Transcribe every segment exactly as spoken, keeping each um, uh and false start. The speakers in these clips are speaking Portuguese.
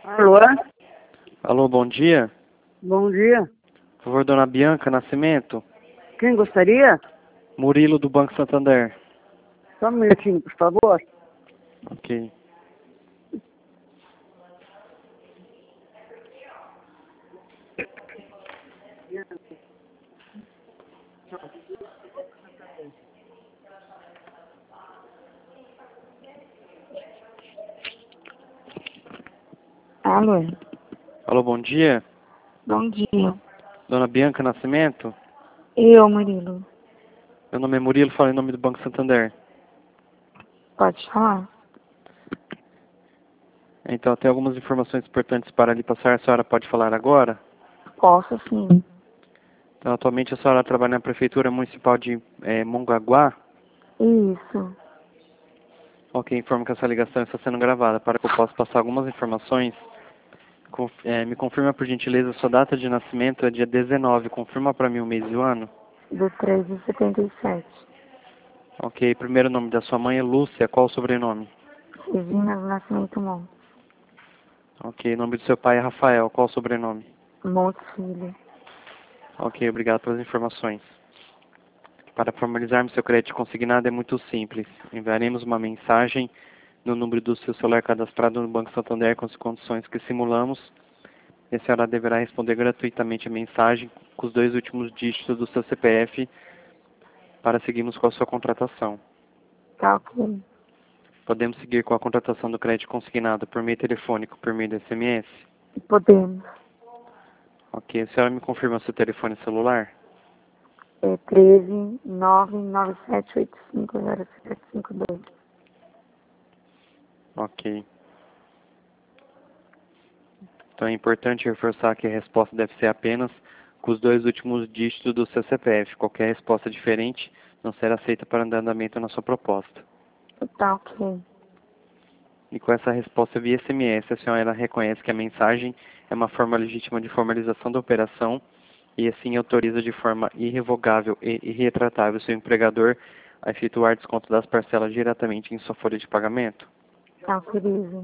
Alô? Alô, bom dia. Bom dia. Por favor, dona Bianca Nascimento. Quem gostaria? Murilo, do Banco Santander. Só um minutinho, por favor. Ok. Alô? Alô, bom dia. Bom dia. Dona Bianca Nascimento. Eu, Murilo. Meu nome é Murilo, falo em nome do Banco Santander. Pode falar? Então, tem algumas informações importantes para lhe passar. A senhora pode falar agora? Posso, sim. Então, atualmente a senhora trabalha na Prefeitura Municipal de eh, Mongaguá. Isso. Ok, informo que essa ligação está sendo gravada. Para que eu possa passar algumas informações, conf eh, me confirma por gentileza a sua data de nascimento é dia dezenove. Confirma para mim o mês e o ano. Do três de setenta e sete. Ok, primeiro nome da sua mãe é Lúcia. Qual o sobrenome? Regina do Nascimento Montes. Ok, nome do seu pai é Rafael. Qual o sobrenome? Montes Filho. Ok, obrigado pelas informações. Para formalizarmos seu crédito consignado é muito simples. Enviaremos uma mensagem no número do seu celular cadastrado no Banco Santander com as condições que simulamos. E a senhora deverá responder gratuitamente a mensagem com os dois últimos dígitos do seu C P F para seguirmos com a sua contratação. Tá ok. Podemos seguir com a contratação do crédito consignado por meio telefônico, por meio do S M S? Podemos. Ok, a senhora me confirma seu telefone celular? É treze, nove nove sete oito cinco zero sete cinco dois. Ok. Então é importante reforçar que a resposta deve ser apenas com os dois últimos dígitos do seu C P F. Qualquer resposta diferente não será aceita para andamento na sua proposta. Tá ok. E com essa resposta via S M S, a senhora reconhece que a mensagem é uma forma legítima de formalização da operação e assim autoriza de forma irrevogável e irretratável seu empregador a efetuar desconto das parcelas diretamente em sua folha de pagamento? Autorizo.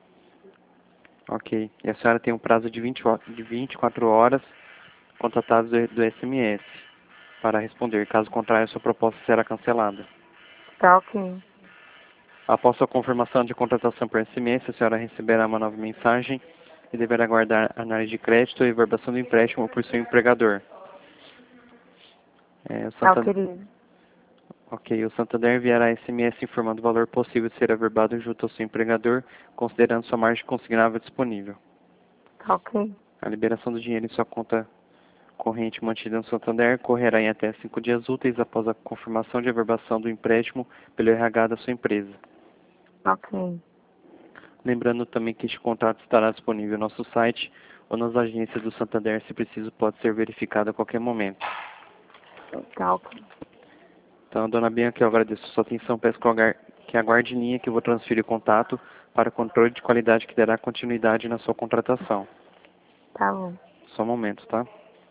Ok. E a senhora tem um prazo de, vinte, de vinte e quatro horas contatados do, do S M S para responder. Caso contrário, sua proposta será cancelada. Tá ok. Após sua confirmação de contratação por S M S, a senhora receberá uma nova mensagem e deverá aguardar a análise de crédito e verbação do empréstimo por seu empregador. É, o Santander... Autorizo. Ok, o Santander enviará S M S informando o valor possível de ser averbado junto ao seu empregador, considerando sua margem consignável disponível. Tá ok. A liberação do dinheiro em sua conta corrente mantida no Santander correrá em até cinco dias úteis após a confirmação de averbação do empréstimo pelo R H da sua empresa. Ok. Lembrando também que este contrato estará disponível no nosso site ou nas agências do Santander, se preciso, pode ser verificado a qualquer momento. Tá ok. Então, dona Bianca, eu agradeço a sua atenção, peço que aguarde, que aguarde em linha que eu vou transferir o contato para controle de qualidade que dará continuidade na sua contratação. Tá bom. Só um momento, tá?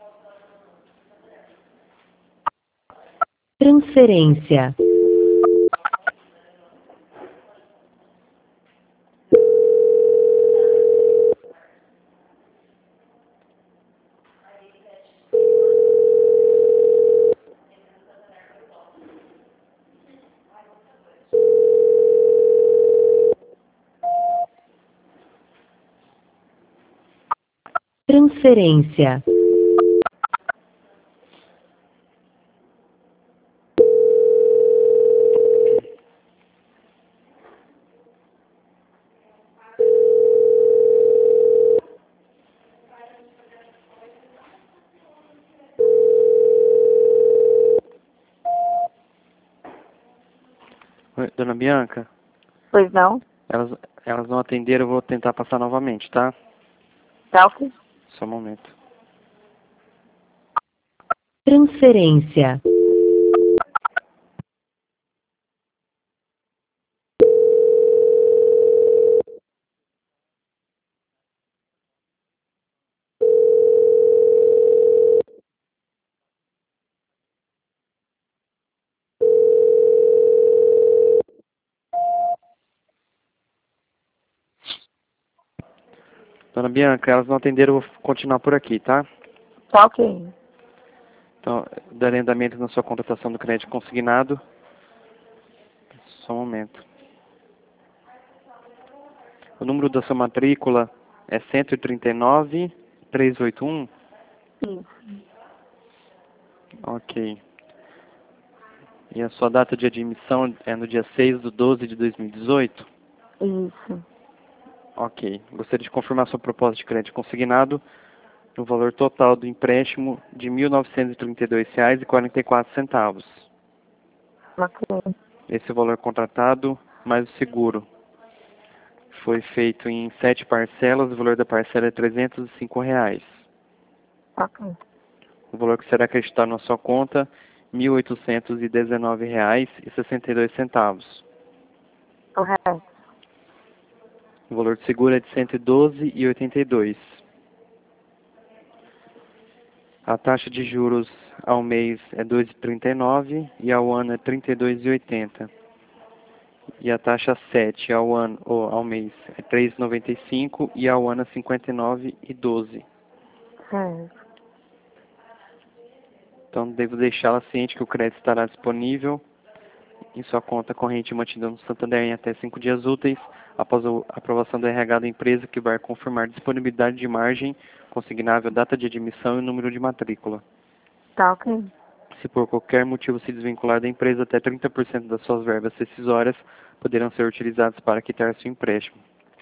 Transferência. Transferência. Oi, dona Bianca, Pois não? elas, elas não atenderam, eu vou tentar passar novamente, tá? Tá ok. Só um momento. Transferência. Dona Bianca, elas não atenderam, eu vou continuar por aqui, tá? Tá ok. Então, darei andamento na sua contratação do crédito consignado. Só um momento. O número da sua matrícula é cento e trinta e nove, trezentos e oitenta e um? Isso. Ok. E a sua data de admissão é no dia seis de doze de dois mil e dezoito? Isso. Ok. Gostaria de confirmar sua proposta de crédito consignado no valor total do empréstimo de mil novecentos e trinta e dois reais e quarenta e quatro centavos. Ok. Esse é o valor contratado mais o seguro. Foi feito em sete parcelas, o valor da parcela é trezentos e cinco reais. Ok. O valor que será acreditado na sua conta, mil oitocentos e dezenove reais e sessenta e dois centavos. Correto. O valor de seguro é de cento e doze reais e oitenta e dois centavos. A taxa de juros ao mês é dois vírgula trinta e nove por cento e ao ano é trinta e dois vírgula oitenta por cento. E a taxa sete ao ano ou ao mês é três vírgula noventa e cinco por cento e ao ano é cinquenta e nove vírgula doze por cento. Certo. Então devo deixá-la ciente que o crédito estará disponível em sua conta corrente mantida no Santander em até cinco dias úteis, após a aprovação do R H da empresa, que vai confirmar disponibilidade de margem, consignável, data de admissão e número de matrícula. Tá ok. Se por qualquer motivo se desvincular da empresa, até trinta por cento das suas verbas rescisórias poderão ser utilizadas para quitar seu empréstimo.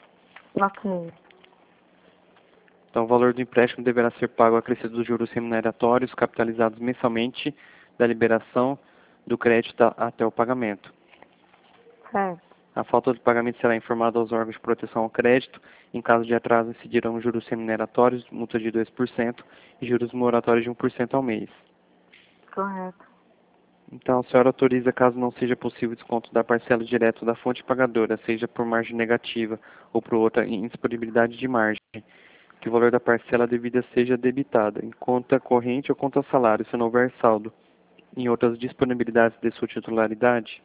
Ok. Então, o valor do empréstimo deverá ser pago acrescido dos juros remuneratórios capitalizados mensalmente da liberação do crédito até o pagamento. Certo. A falta de pagamento será informada aos órgãos de proteção ao crédito. Em caso de atraso, incidirão juros remuneratórios, multa de dois por cento e juros moratórios de um por cento ao mês. Correto. Então, a senhora autoriza, caso não seja possível desconto da parcela direto da fonte pagadora, seja por margem negativa ou por outra indisponibilidade de margem, que o valor da parcela devida seja debitada em conta corrente ou conta salário, se não houver saldo, em outras disponibilidades de sua titularidade?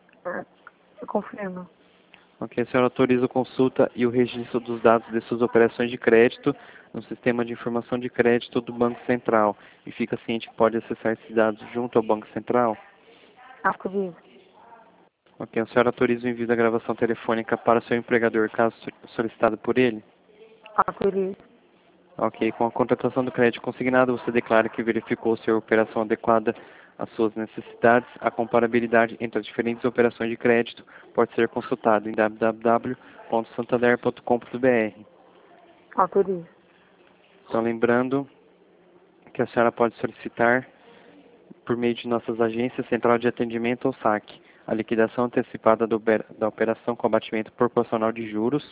Eu confirmo. Ok, a senhora autoriza a consulta e o registro dos dados de suas operações de crédito no sistema de informação de crédito do Banco Central e fica ciente que pode acessar esses dados junto ao Banco Central? Autorizo. Ok, a senhora autoriza o envio da gravação telefônica para seu empregador, caso solicitado por ele? Autorizo. Ok, com a contratação do crédito consignado, você declara que verificou se a operação adequada às suas necessidades. A comparabilidade entre as diferentes operações de crédito pode ser consultada em w w w ponto santander ponto com ponto b r. Autorizo. Então, lembrando que a senhora pode solicitar, por meio de nossas agências, central de atendimento ou saque, a liquidação antecipada do, da operação com abatimento proporcional de juros,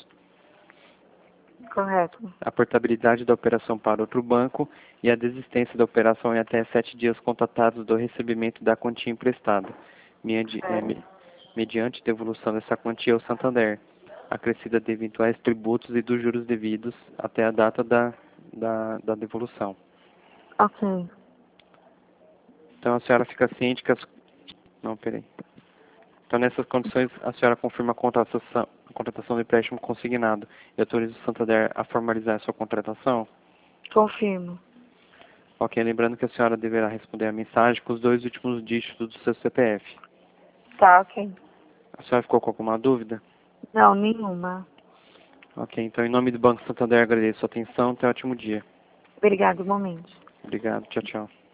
Correto. a portabilidade da operação para outro banco e a desistência da operação em até sete dias contatados do recebimento da quantia emprestada, mediante, é, me, mediante devolução dessa quantia ao Santander, acrescida de eventuais tributos e dos juros devidos até a data da, da, da devolução. Ok. Então a senhora fica ciente que as... Não, peraí. Então, nessas condições, a senhora confirma a contratação, a contratação do empréstimo consignado e autoriza o Santander a formalizar a sua contratação? Confirmo. Ok, lembrando que a senhora deverá responder a mensagem com os dois últimos dígitos do seu C P F. Tá ok. A senhora ficou com alguma dúvida? Não, nenhuma. Ok, então em nome do Banco Santander agradeço a sua atenção. Até um ótimo dia. Obrigado, igualmente. Obrigado, tchau, tchau.